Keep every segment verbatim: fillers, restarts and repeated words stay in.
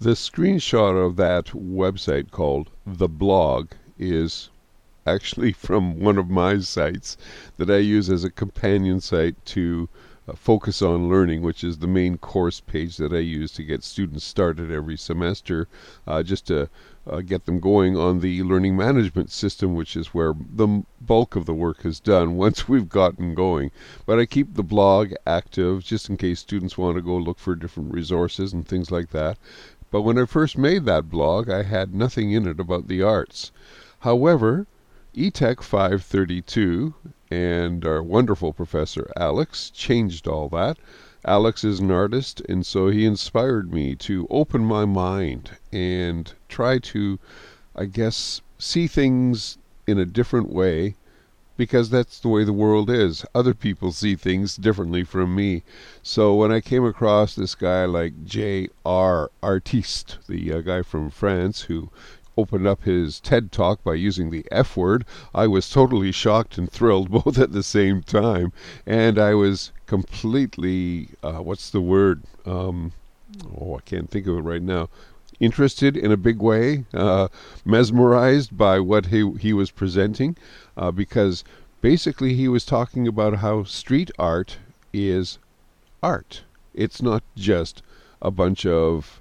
The screenshot of that website called The Blog is actually from one of my sites that I use as a companion site to uh, Focus on Learning, which is the main course page that I use to get students started every semester, uh, just to uh, get them going on the learning management system, which is where the m- bulk of the work is done once we've gotten going. But I keep the blog active just in case students want to go look for different resources and things like that. But when I first made that blog, I had nothing in it about the arts. However, E Tech five thirty-two and our wonderful professor Alex changed all that. Alex is an artist, and so he inspired me to open my mind and try to, I guess, see things in a different way, because that's the way the world is. Other people see things differently from me. So when I came across this guy like J R Artiste, the uh, guy from France who opened up his TED Talk by using the F word, I was totally shocked and thrilled both at the same time. And I was completely, uh, what's the word? Um, oh, I can't think of it right now. Interested in a big way, uh, mesmerized by what he, he was presenting, uh, because basically he was talking about how street art is art. It's not just a bunch of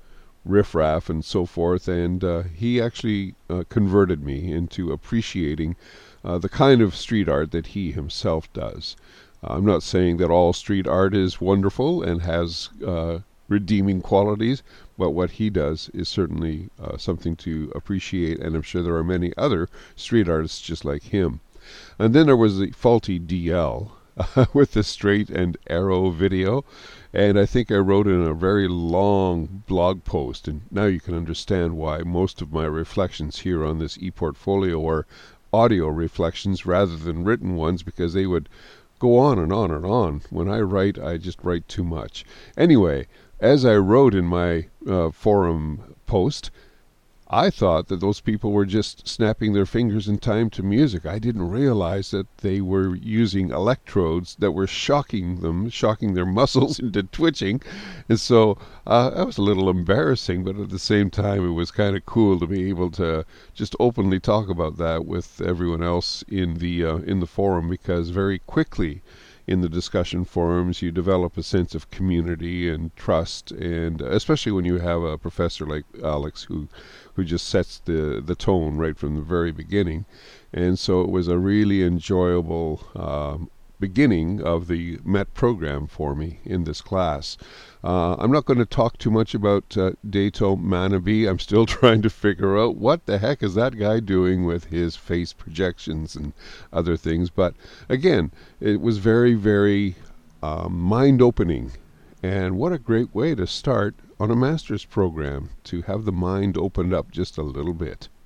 riffraff and so forth, and uh, he actually uh, converted me into appreciating uh, the kind of street art that he himself does. Uh, I'm not saying that all street art is wonderful and has uh, redeeming qualities, but what he does is certainly uh, something to appreciate, and I'm sure there are many other street artists just like him. And then there was the faulty D L uh, with the straight and arrow video, and I think I wrote in a very long blog post, and now you can understand why most of my reflections here on this ePortfolio are audio reflections rather than written ones, because they would go on and on and on. When I write, I just write too much. Anyway, as I wrote in my uh, forum post, I thought that those people were just snapping their fingers in time to music. I didn't realize that they were using electrodes that were shocking them, shocking their muscles into twitching. And so uh, that was a little embarrassing, but at the same time, it was kind of cool to be able to just openly talk about that with everyone else in the uh, in the forum, because very quickly in the discussion forums, you develop a sense of community and trust, and especially when you have a professor like Alex who who just sets the, the tone right from the very beginning. And so it was a really enjoyable um, beginning of the Met program for me in this class. Uh, I'm not going to talk too much about uh, Dato Manabe. I'm still trying to figure out what the heck is that guy doing with his face projections and other things. But again, it was very, very uh, mind-opening. And what a great way to start on a master's program, to have the mind opened up just a little bit.